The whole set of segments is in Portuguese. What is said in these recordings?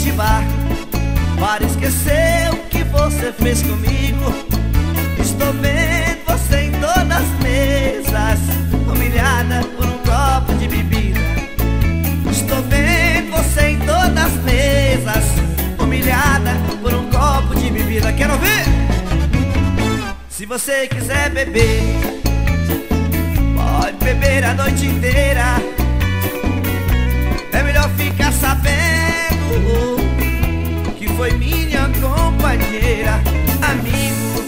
neste bar para esquecer o que você fez comigo. Estou vendo você em todas as mesas, humilhada por um copo de bebida. Estou vendo você em todas as mesas, humilhada por um copo de bebida. Quero ouvir? Se você quiser beber, pode beber a noite inteira. É melhor ficar sabendo que foi minha companheira. Amigo,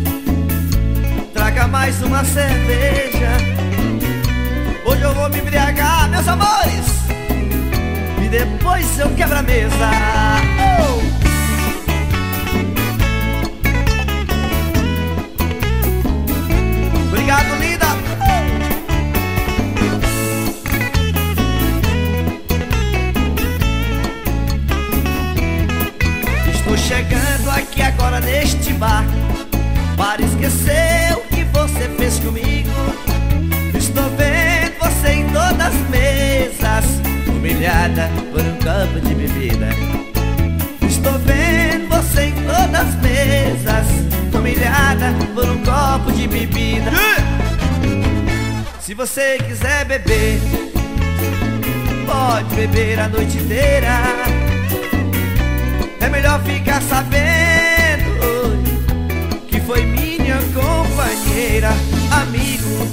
traga mais uma cerveja. Hoje eu vou me embriagar, meus amores, e depois eu quebro a mesa. Obrigado, linda. Estou chegando aqui agora neste bar para esquecer o que você fez comigo. Estou vendo você em todas as mesas, humilhada por um copo de bebida. Estou vendo você em todas as mesas, humilhada por um copo de bebida. Se você quiser beber, pode beber a noite inteira. É melhor ficar sabendo que foi minha companheira. Amigo,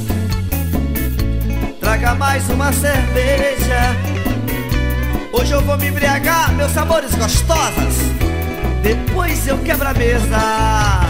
traga mais uma cerveja. Hoje eu vou me embriagar, meus sabores gostosas, depois eu quebro a mesa.